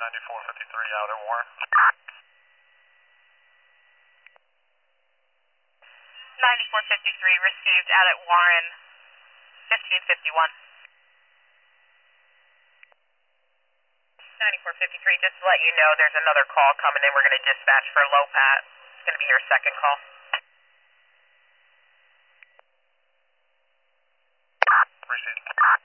9453 out at Warren. 9453 received out at Warren, 1551. 9453, just to let you know, there's another call coming in. We're going to dispatch for Lopat. It's going to be your second call. Received.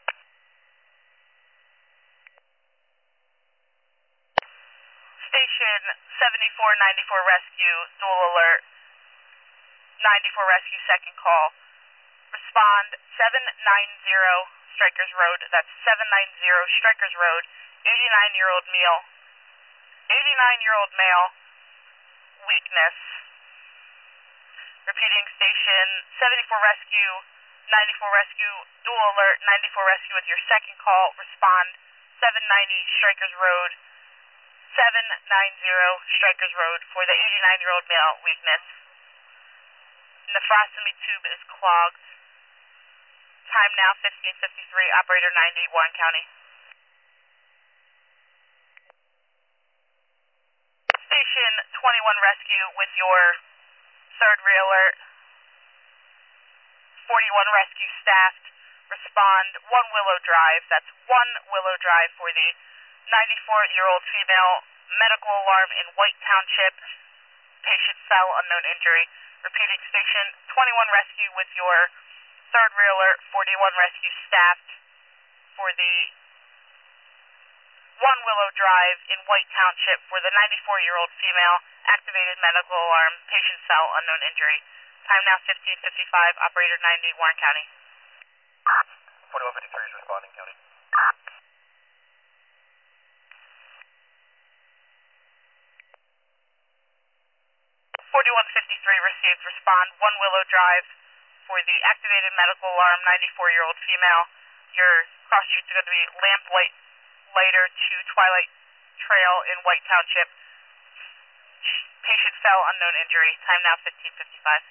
Station 7494 Rescue, dual alert. 94 Rescue, second call. Respond 790 Strikers Road. That's 790 Strikers Road. 89-year-old male. 89-year-old male. Weakness. Repeating, station 74 Rescue, 94 Rescue, dual alert, 94 Rescue with your second call. Respond 790 Strikers Road. 790 Strikers Road for the 89-year-old male. Weakness. Nephrostomy tube is clogged. Time now 1553, operator 90, Warren County. Station 21 Rescue with your third re-alert. 41 Rescue staffed. Respond 1 Willow Drive. That's 1 Willow Drive for the 94-year-old female. Medical alarm in White Township. Patient fell, unknown injury. Repeating, station 21 Rescue with your third re-alert. 41 Rescue staffed for the 1 Willow Drive in White Township for the 94-year-old female. Activated medical alarm. Patient fell, unknown injury. Time now 1555. Operator 90, Warren County. 4153 is responding, County. 4153 received. Respond 1 Willow Drive for the activated medical alarm. 94-year-old female. Your cross streets are going to be Lamplighter to Twilight Trail in White Township. Patient fell, unknown injury. Time now 1555.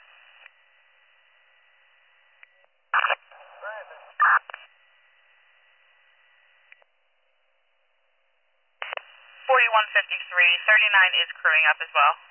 4153, 39 is crewing up as well.